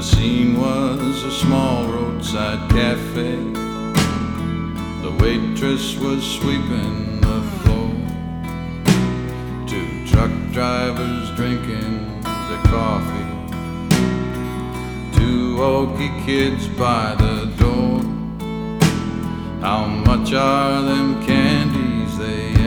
scene was a small roadside cafe. The waitress was sweeping the floor. Two truck drivers drinking their coffee. Two oaky kids by the door. How much are them candies they